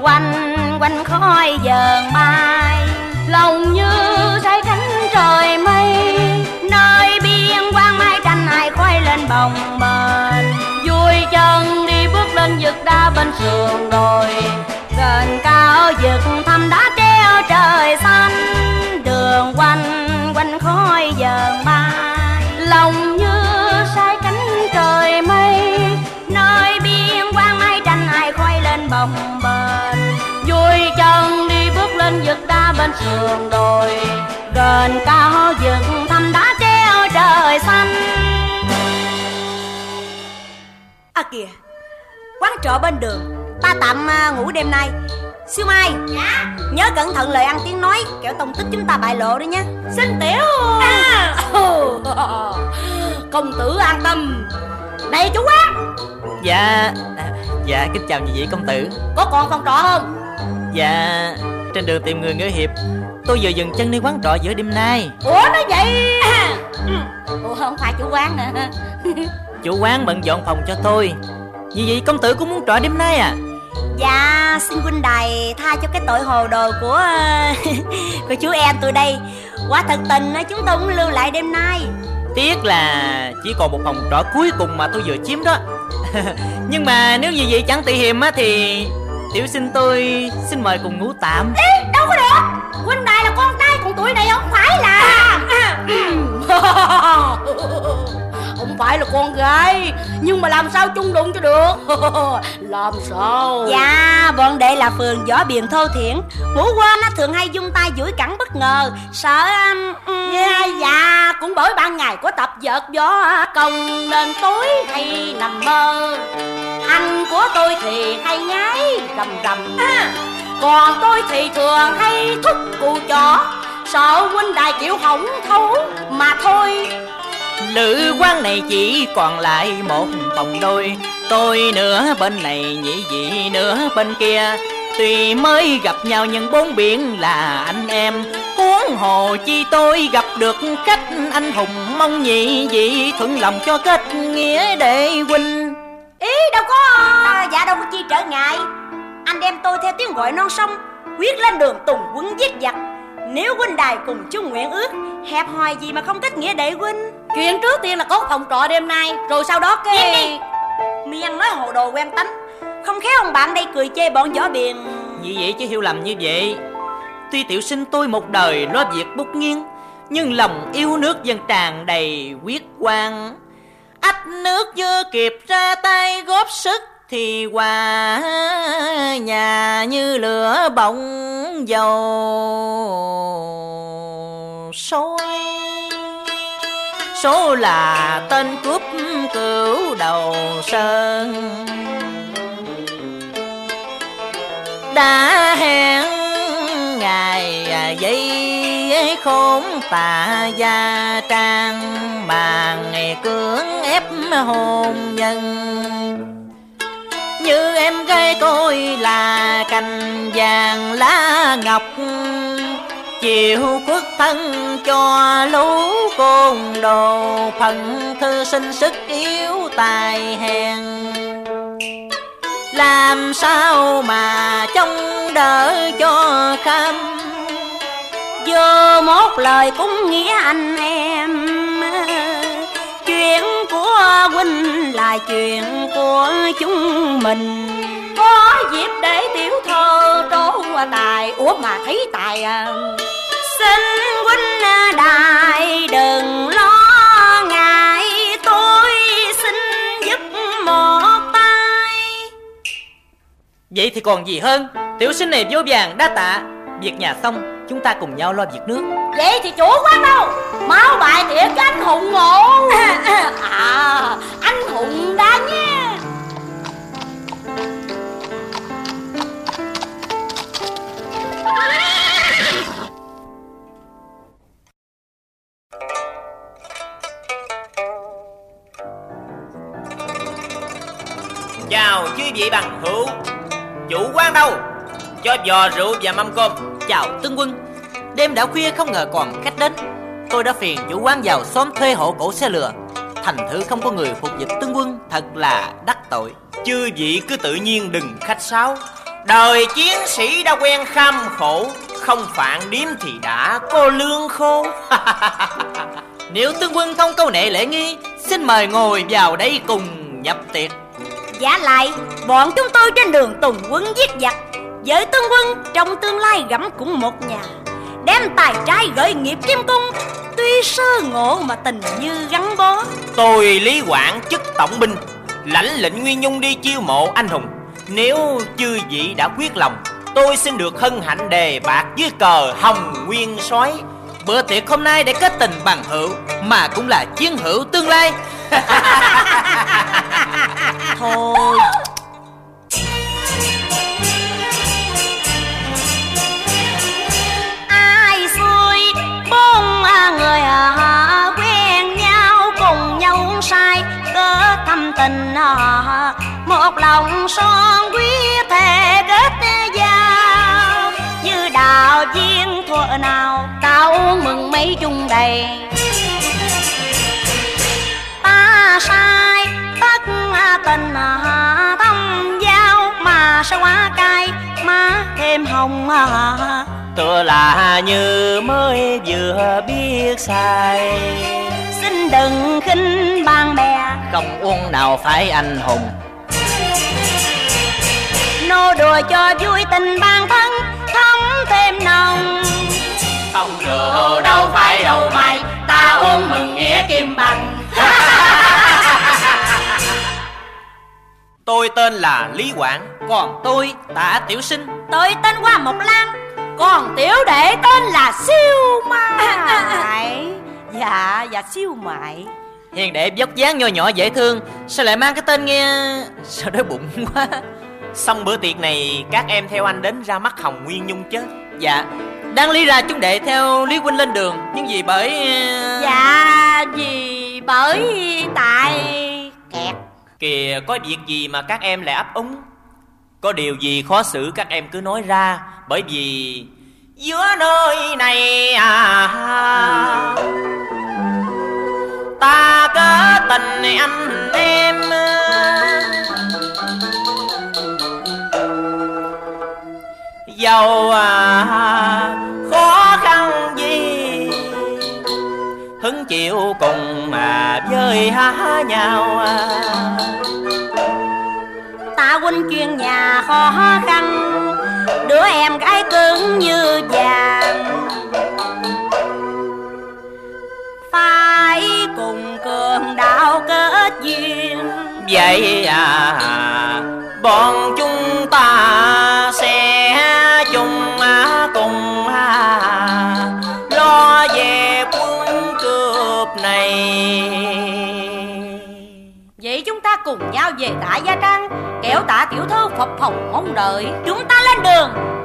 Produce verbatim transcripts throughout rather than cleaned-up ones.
đường quanh quanh khói vờn mai, lòng như say cánh trời mây, nơi biên quan mai tranh ai khoai lên bồng bềnh, vui chân đi bước lên vực đá bên sườn đồi, gần cao vực thăm đá treo trời xanh, đường quanh quanh khói vờn mai, lòng như say cánh trời mây, nơi biên quan mai tranh ai khoai lên bồng bềnh, vui chân đi bước lên vực đá bên sườn đồi, gần cao vực thăm đá treo trời xanh. À kìa, quán trọ bên đường, ta tạm uh, ngủ đêm nay. Siêu Mai, dạ. Nhớ cẩn thận lời ăn tiếng nói, kẻo tông tích chúng ta bại lộ đấy nhé. Xin tiểu à. Công tử an tâm. Này chú quán. Dạ, dạ kính chào nhị vị công tử. Có còn phòng trọ không? Dạ, trên đường tìm người nghỉ hiệp, tôi vừa dừng chân đi quán trọ giữa đêm nay. Ủa nói vậy à. Ủa không phải chủ quán nè. Chủ quán bận dọn phòng cho tôi. Nhị vị công tử cũng muốn trọ đêm nay à? Dạ, xin huynh đài tha cho cái tội hồ đồ của của chú em tôi đây. Quả thật tình chúng tôi cũng lưu lại đêm nay. Tiếc là chỉ còn một phòng trọ cuối cùng mà tôi vừa chiếm đó. Nhưng mà nếu như vậy chẳng tị hiềm á thì tiểu sinh tôi xin mời cùng ngủ tạm. Ê, đâu có được. Huynh đài là con trai, còn tuổi này không phải là không phải là con gái, nhưng mà làm sao chung đụng cho được. Làm sao? Dạ, bọn đệ là phường võ biền thô thiển, ngủ quên nó thường hay dung tay duỗi cẳng bất ngờ, sợ um... dạ, dạ, cũng bởi ban ngày có tập vợt gió công nên tối hay nằm mơ. Anh của tôi thì hay nhái rầm rầm à, còn tôi thì thường hay thúc cụ chó, sợ huynh đài chịu hỏng thấu mà thôi. Nữ quán này chỉ còn lại một phòng đôi, tôi nửa bên này nhị vị nửa bên kia, tuy mới gặp nhau nhưng bốn biển là anh em, huống hồ chi tôi gặp được khách anh hùng, mong nhị vị thuận lòng cho kết nghĩa đệ huynh. Ý đâu có à, dạ đâu có chi trở ngại. Anh đem tôi theo tiếng gọi non sông, quyết lên đường tùng quân giết giặc. Nếu huynh đài cùng chung nguyện ước, hẹp hòi gì mà không kết nghĩa đệ huynh. Chuyện trước tiên là có phòng trọ đêm nay, rồi sau đó cái Im đi. Miệng nói hồ đồ quen tánh, không khéo ông bạn đây cười chê bọn võ biền. Vì vậy chứ hiểu lầm như vậy. Tuy tiểu sinh tôi một đời lo việc bút nghiêng, nhưng lòng yêu dân dân tràn đầy quyết quan. Ách nước chưa kịp ra tay góp sức, thì qua nhà như lửa bỏng dầu sôi. Số là tên cướp cửu đầu sơn, đã hẹn ngày giây khốn tà gia trang, mà ngày cưỡng ép hôn nhân. Như em gái tôi là cành vàng lá ngọc, chịu khuất thân cho lũ côn đồ, phần thư sinh sức yếu tài hèn. Làm sao mà trông đỡ cho kham, vô một lời cũng nghĩa anh em. Chuyện của huynh là chuyện của chúng mình, có dịp để tiểu thơ trổ tài. Ủa mà thấy tài à. Xin huynh đài đừng lo ngại, tôi xin giúp một tay. Vậy thì còn gì hơn, tiểu sinh này vô vàng đa tạ. Việc nhà xong, chúng ta cùng nhau lo việc nước. Vậy thì chủ quán đâu? Máu bài thiệt cho anh hùng ngộ. À, anh hùng đã nha. Chào quý vị bằng hữu. Chủ quán đâu? Cho giò rượu và mâm cơm. Chào tướng quân. Đêm đã khuya không ngờ còn khách đến. Tôi đã phiền chủ quán vào xóm thuê hộ cổ xe lừa, thành thử không có người phục dịch tướng quân, thật là đắc tội. Chư vị cứ tự nhiên đừng khách sáo. Đời chiến sĩ đã quen kham khổ, không phản điếm thì đã có lương khô. Nếu tướng quân không câu nệ lễ nghi, xin mời ngồi vào đây cùng nhập tiệc. Giả lại, bọn chúng tôi trên đường tùng quân giết giặc, với tướng quân trong tương lai gẫm cũng một nhà. Đem tài trai gửi nghiệp kim cung, tuy sơ ngộ mà tình như gắn bó. Tôi Lý Quảng chức tổng binh, lãnh lệnh Nguyên Nhung đi chiêu mộ anh hùng. Nếu chư vị đã quyết lòng, tôi xin được hân hạnh đề bạc dưới cờ Hồng Nguyên soái. Bữa tiệc hôm nay để kết tình bằng hữu, mà cũng là chiến hữu tương lai. Thôi ai xui bốn người à, quen nhau cùng nhau uống say kết thâm tình à, một lòng son quý thề kết giao như đạo duyên thuở nào Tao mừng mấy chung đầy. ta sai tất tình à, thâm giao mà sao quá cay má thêm hồng à. Tựa là như mới vừa biết sai, Xin đừng khinh bạn bè, Không uống nào phải anh hùng. nô đùa cho vui tình bản thân thấm thêm nồng. không rượu đâu phải đâu mày, ta uống mừng nghĩa kim bằng. Tôi tên là Lý Quảng. Còn tôi Tạ Tiểu Sinh. Tôi tên Hoa Mộc Lan, còn tiểu đệ tên là Siêu Mại. Dạ, dạ Siêu Mại. Hiền đệ vóc dáng nho nhỏ dễ thương, sao lại mang cái tên nghe sao đói bụng quá. Xong bữa tiệc này các em theo anh đến ra mắt Hồng Nguyên Nhung chứ? Dạ, đáng lý ra chúng đệ theo Lý huynh lên đường, nhưng vì bởi Dạ, vì bởi tại kẹt. Kìa, có việc gì mà các em lại ấp úng? Có điều gì khó xử các em cứ nói ra, bởi vì giữa nơi này à, ta có tình anh em. Dầu à, khó khăn gì hứng chịu cùng mà với há nhau à. Ta huynh chuyên nhà khó khăn, đứa em gái cứng như vàng, phải cùng cường đạo kết duyên. Vậy à, bọn chúng ta sẽ chung cùng lo về quân cướp này. Vậy chúng ta cùng nhau về Tạ Gia Trang, kéo Tạ tiểu thư phập phồng mong đợi. Chúng ta lên đường.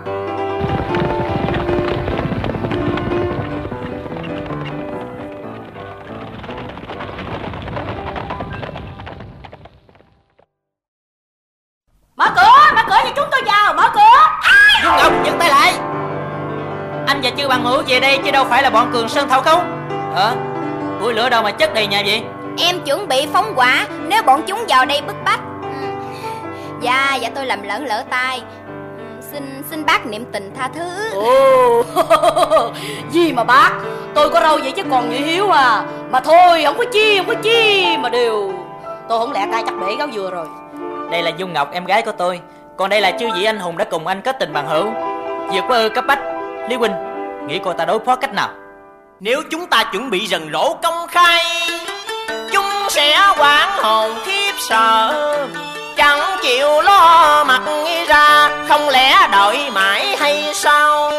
Mở cửa, mở cửa cho chúng tôi vào, mở cửa. Dương Ngọc dừng tay lại. Anh và chư bằng hữu về đây chứ đâu phải là bọn Cường Sơn Thảo Khấu. Ờ, củi lửa đâu mà chất đầy nhà vậy? Em chuẩn bị phóng hỏa nếu bọn chúng vào đây bức bách. Dạ, dạ tôi làm lỡ lỡ tay. Xin xin bác niệm tình tha thứ. Ồ, gì mà bác, tôi có râu vậy chứ còn nhị hiếu à. Mà thôi, không có chi, không có chi mà đều. Tôi không lẽ tay chặt bể gáo dừa rồi. Đây là Dung Ngọc, em gái của tôi. Còn đây là chư vị anh hùng đã cùng anh kết tình bằng hữu. Việc của ư cấp bách, Lý huynh nghĩ cô ta đối phó cách nào? Nếu chúng ta chuẩn bị rần rỗ công khai, chúng sẽ hoảng hồn khiếp sợ, chẳng chịu lo mặt ra, không lẽ đợi mãi hay sao?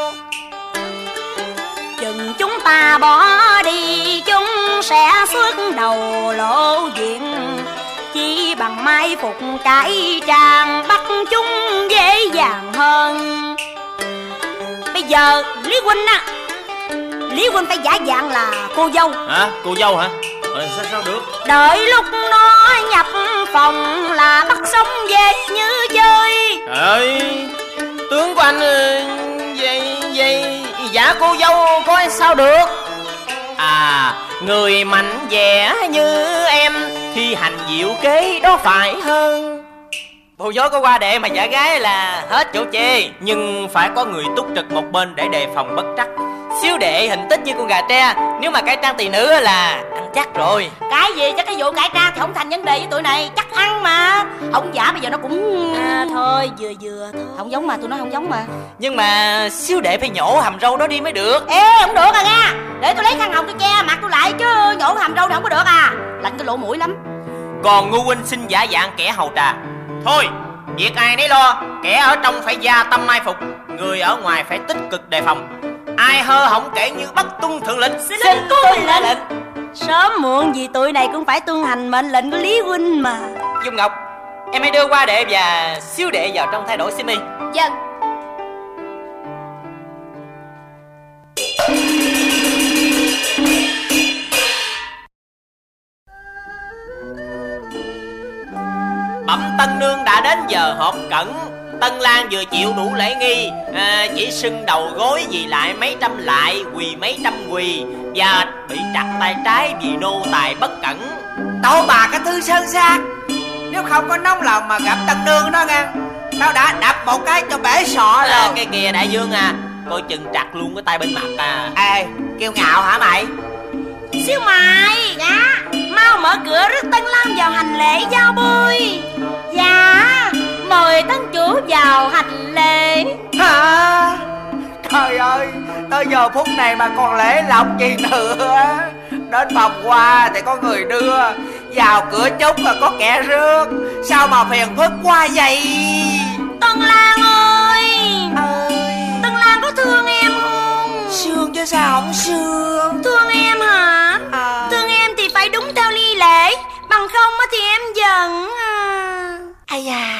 Chừng chúng ta bỏ đi, chúng sẽ xuất đầu lộ diện. Chỉ bằng mai phục cải trang, bắt chúng dễ dàng hơn. Bây giờ Lý huynh á, Lý huynh phải giả dạng là cô dâu. Hả? Cô dâu hả? Ờ, sao, sao được? Đợi lúc nó nhập phòng là bắt sống về như chơi. Trời ơi, tướng của anh vậy, vậy giả cô dâu có sao được? À, người mạnh dẻ như em thì hành diệu kế đó phải hơn. Bồ dối có qua đệ mà giả gái là hết chỗ chê. Nhưng phải có người túc trực một bên để đề phòng bất trắc. Xíu đệ hình tích như con gà tre, nếu mà cải trang tỳ nữ là ăn chắc rồi. Cái gì chắc cái vụ cải trang thì không thành vấn đề với tụi này, chắc ăn mà. Không giả bây giờ nó cũng... À, thôi vừa vừa thôi. Không giống mà, tôi nói không giống mà. Nhưng mà xíu đệ phải nhổ hàm râu đó đi mới được. Ê không được à nha, để tôi lấy khăn hồng tôi che mặt tôi lại chứ nhổ hàm râu thì không có được à. Lạnh cái lỗ mũi lắm. Còn ngu huynh xin giả dạng kẻ hầu trà. Thôi việc ai nấy lo. Kẻ ở trong phải gia tâm mai phục, người ở ngoài phải tích cực đề phòng. Ai hơ hỏng kể như bất tuân thượng lệnh. Xin, xin tuân lệnh. lệnh Sớm muộn gì tụi này cũng phải tuân hành mệnh lệnh của Lý huynh mà. Dung Ngọc, em hãy đưa qua đệ và xíu đệ vào trong thay đổi simi. Vâng. Bẩm tân nương đã đến giờ họp cẩn. Tân Lan vừa chịu đủ lễ nghi, à, chỉ sưng đầu gối vì lại mấy trăm lại, quỳ mấy trăm quỳ, và bị chặt tay trái vì nô tài bất cẩn. Tao bà cái thứ sơn sát, nếu không có nóng lòng mà gặp tân nương đó nghe, tao đã đập một cái cho bể sọ rồi. À, cái kìa đại vương à, coi chừng chặt luôn cái tay bên mặt à. Ê, kiêu ngạo hả mày? Xíu mày, dạ, mau mở cửa rước Tân Lan vào hành lễ giao bôi. Dạ, mời tân chủ vào hành lễ. Hả? Trời ơi, tới giờ phút này mà còn lễ lộc gì nữa. Đến phòng qua thì có người đưa, vào cửa chúc là có kẻ rước. Sao mà phiền phức quá vậy? Tân Lan ơi, ơi Tân Lan có thương em không? Sương chứ sao không sương. Thương em hả? À. Thương em thì phải đúng theo ly lễ, bằng không thì em giận à. Ây da,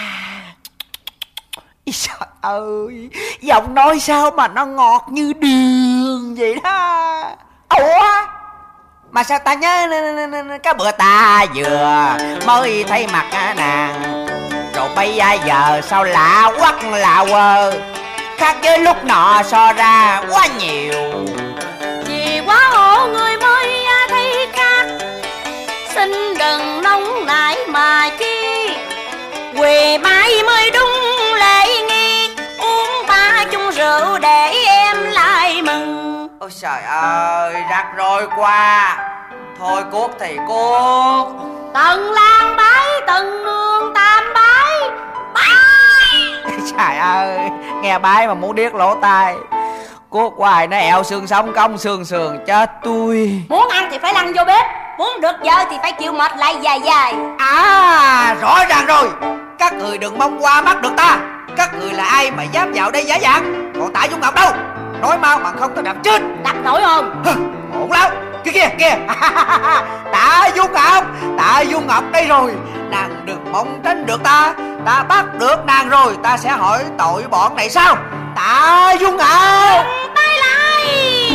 trời ơi, giọng nói sao mà nó ngọt như đường vậy đó. Ủa, mà sao ta nhớ cái bữa ta vừa mới thấy mặt nàng, rồi bây giờ sao lạ quắc lạ quơ, khác với lúc nọ so ra quá nhiều. Vì quá ổ người mới thấy khác, xin đừng nóng nảy mà chi, quỳ bái mới đúng lễ nghi, uống ba chung rượu để em lại mừng. Ôi trời ơi, rắc rối quá. Thôi cuốc thì cuốc. Tần Lan bái, tần nương tam bái, bái. Trời ơi, nghe bái mà muốn điếc lỗ tai. Cuốc hoài nó ẹo xương sống cong xương sườn chết tôi. Muốn ăn thì phải lăn vô bếp, muốn được vợ thì phải chịu mệt lại dài dài. À, rõ ràng rồi. Các người đừng mong qua mắt được ta. Các người là ai mà dám vào đây giả dạng? Còn Tạ Dung Ngọc đâu? Nói mau mà không tao đập chết. Đập nổi không? Ổn lắm. Kia kìa kìa. Tạ Dung Ngọc, Tạ Dung Ngọc đây rồi. Nàng đừng mong tránh được ta. Ta bắt được nàng rồi, ta sẽ hỏi tội bọn này sao? Tạ Dung Ngọc, tay lại.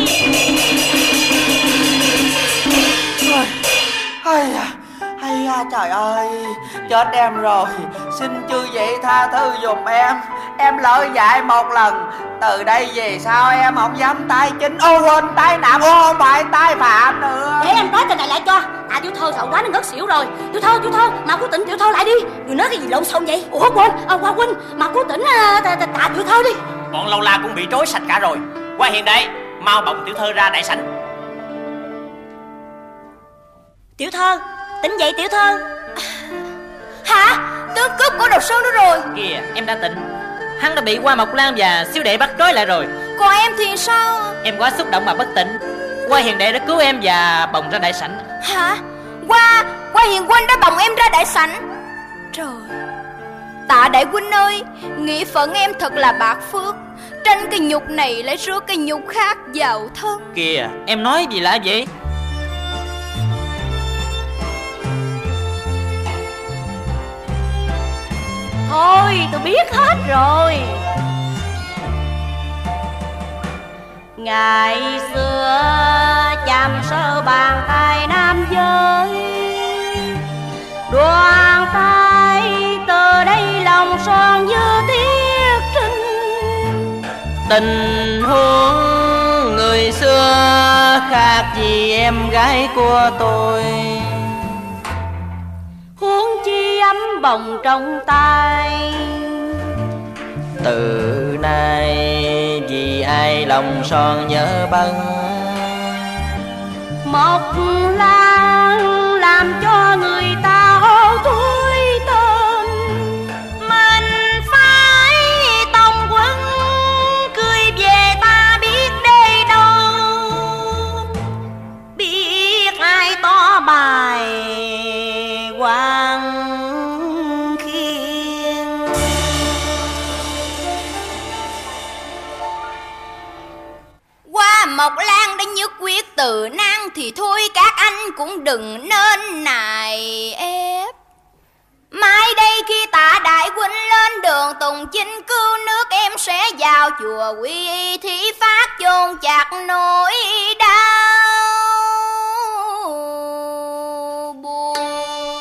Ây da, ây da, trời ơi, chết em rồi. Xin chư vị tha thứ giùm em. Em lỡ dại một lần. Từ đây về sau em không dám tay chính. Ô quên, tai nạn, ô không phải tai phạm nữa. Để em nói tên này lại cho. Tạ tiểu thơ sợ quá nó ngất xỉu rồi. Tiểu thơ, tiểu thơ, mà cố tỉnh tiểu thơ lại đi. Người nói cái gì lộn xộn vậy? Ủa quên, à, Hoa huynh, mà cố tỉnh à, tạ, tạ, tạ tiểu thơ đi. Bọn lâu la cũng bị trói sạch cả rồi. Qua hiện đây, mau bồng tiểu thơ ra đại sảnh. Tiểu thơ, tỉnh dậy tiểu thơ. Hả? Tướng cướp của Đồ Sơn đó rồi. Kìa, em đã tỉnh. Hắn đã bị Hoa Mộc Lan và xíu đệ bắt trói lại rồi. Còn em thì sao? Em quá xúc động mà bất tỉnh. Hoa hiền đệ đã cứu em và bồng ra đại sảnh. Hả? Hoa, Hoa hiền huynh đã bồng em ra đại sảnh. Trời, Tạ đại huynh ơi, nghĩ phận em thật là bạc phước. Tranh cái nhục này lại rước cái nhục khác vào thân. Kìa, em nói gì lạ vậy? Thôi tôi biết hết rồi. Ngày xưa chạm sơ bàn tay nam giới, đoàn tay từ đây lòng son như tiết trinh. Tình huống người xưa khác gì em gái của tôi. Huống chi ấm bồng trong tay. Từ nay vì ai lòng son nhớ bâng, Mộc Lan làm cho người ta hô thối tên. Mình phải tòng quân cười về ta biết đây đâu, biết ai to bài Hoàng Khiên. Qua Mộc Lan đã nhất quyết từ nan thì thôi các anh cũng đừng nên nài ép. Mai đây khi Tạ đại huynh lên đường tùng chinh cứu nước, em sẽ vào chùa quy y thí phát chôn chặt nỗi đau buồn.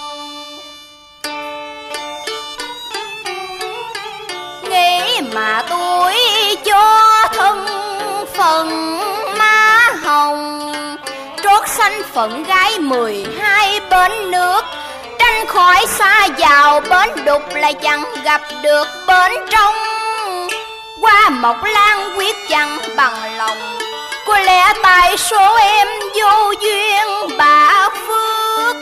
Nghĩ mà tuổi cho thân phận má hồng, trót sanh phận gái mười hai bên nước, tranh khỏi xa vào bến đục lại chẳng gặp được bến trong. Qua Mộc Lan quyết chẳng bằng lòng, có lẽ tại số em vô duyên bạc phước,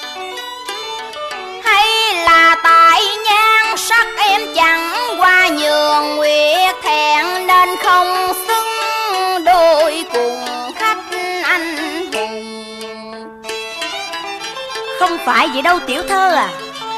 hay là tại nhan sắc em chẳng qua nhường nguyệt thẹn nên không xứng đôi cùng khách anh hùng. Không phải vậy đâu tiểu thơ à.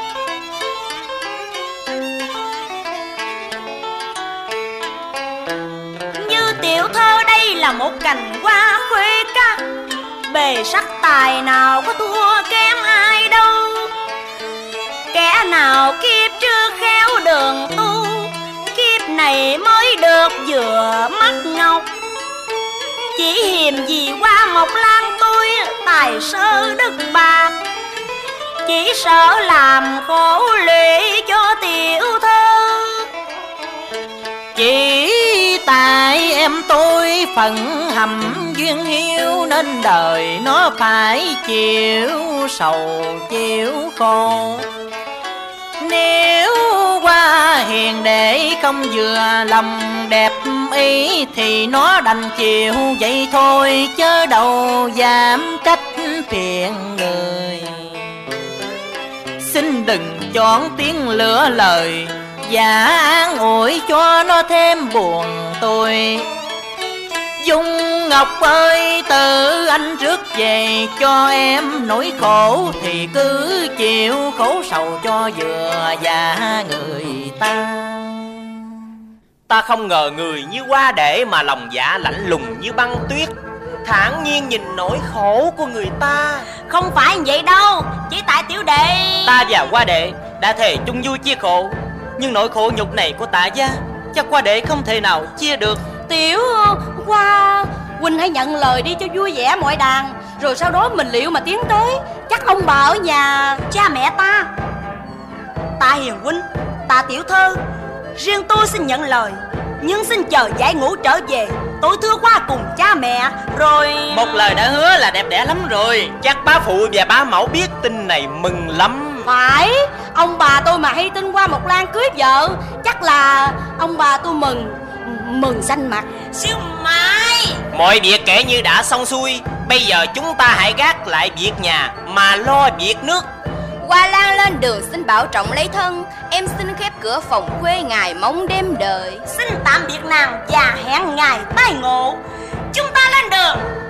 Như tiểu thơ đây là một cành hoa khuê các, bề sắc tài nào có thua kém ai đâu. Kẻ nào kiếp trước khéo đường tu, kiếp này mới được vừa mắt ngọc. Chỉ hiềm gì qua Mộc Lan tôi tài sơ đức bạc, chỉ sợ làm khổ lụy cho tiểu thơ. chỉ tại em tôi phận hầm duyên hiu, nên đời nó phải chịu sầu chịu khổ. Nếu qua hiền để không vừa lòng đẹp ý thì nó đành chịu vậy thôi, chớ đâu dám trách phiền người. Xin đừng chọn tiếng lửa lời và an ủi cho nó thêm buồn tôi. Dung Ngọc ơi, từ anh rước về cho em nỗi khổ thì cứ chịu khổ sầu cho vừa và người ta. Ta không ngờ người như Hoa Đệ mà lòng dạ lạnh lùng như băng tuyết, thản nhiên nhìn nỗi khổ của người ta. Không phải vậy đâu, chỉ tại tiểu đệ. Ta và Hoa Đệ đã thề chung vui chia khổ, nhưng nỗi khổ nhục này của Tạ gia chắc Hoa Đệ không thể nào chia được. Tiểu Hoa, huynh hãy nhận lời đi cho vui vẻ mọi đàn, rồi sau đó mình liệu mà tiến tới. Chắc ông bà ở nhà Cha mẹ ta, ta hiền huynh, ta tiểu thơ, riêng tôi xin nhận lời, nhưng xin chờ giải ngũ trở về, tối thưa qua cùng cha mẹ rồi. Một lời đã hứa là đẹp đẽ lắm rồi. Chắc bá phụ và bá mẫu biết tin này mừng lắm. phải, ông bà tôi mà hay tin qua Mộc Lan cưới vợ, chắc là ông bà tôi mừng mừng xanh mặt. Siêu Mai, Mọi việc kể như đã xong xuôi, bây giờ chúng ta hãy gác lại việc nhà mà lo việc nước. Hoa Lan lên đường xin bảo trọng lấy thân, em xin khép cửa phòng khuê ngày mong đêm đời. xin tạm biệt nàng và hẹn ngày tái ngộ. Chúng ta lên đường.